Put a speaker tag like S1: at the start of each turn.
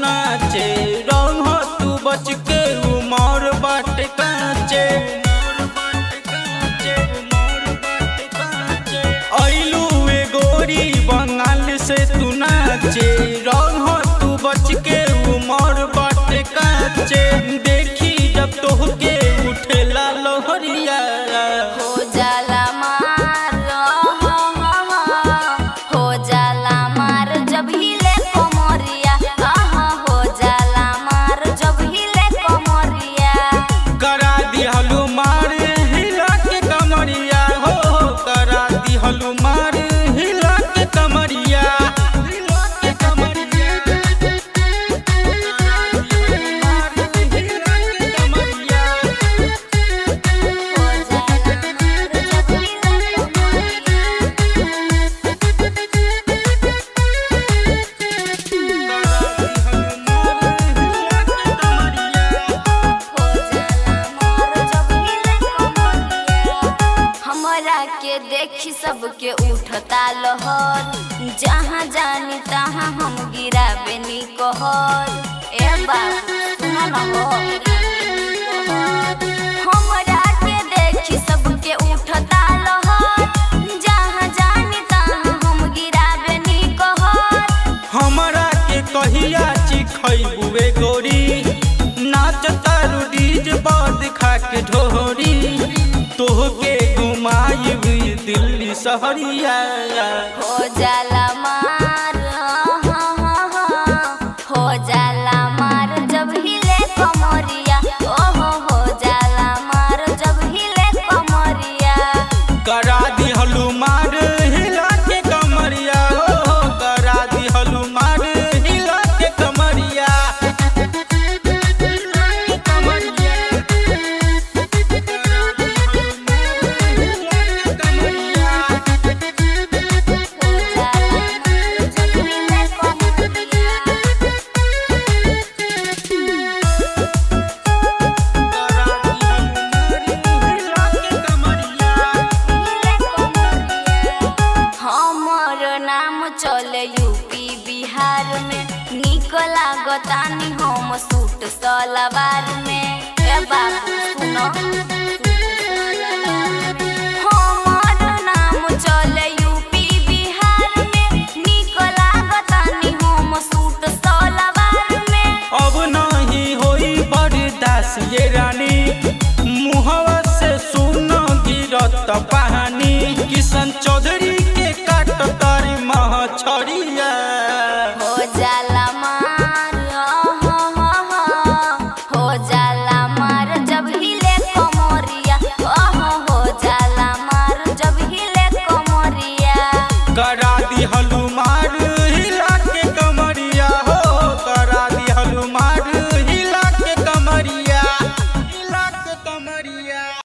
S1: नाचे रंग तू बच के उमर बाटे काचे आइलू ए गोरी बंगाल से तू नाचे रंग तू बच के उमर बाटे काचे देखी जब तोहके उठेला लोहरिया
S2: हो जाला मार हो जाला मार जब हिले कमरिया हो जाला मार जब हिले कमरिया
S1: करा दिहलू मार हिला के कमरिया हो करा दिहलू मार हिला के कमरिया
S2: के देखी सबके उठता लहर जहाँ जानी तहाँ हम गिराबे नी कहर ए बाबू सुनो न हो हमरा के देखी सबके उठता लहर जहाँ जानी तहाँ हम गिराबे नी कहर
S1: हमरा के कहिया चिखैबुए गोरी नाचतारू डीज बद खा के ढोरी तोहके घुमाइब दिल्ली शहरिया
S2: हो जाला मार हो जाला मार जब हिले कमरिया हो जाला मार जब हिले कमरिया
S1: करा दिहलू मार हिला के कमरिया हो करा दिहलू मार हिला के कमरिया
S2: चले यूपी बिहार में निक लागतानी हम सूट सलवार में ए बाबू सुनो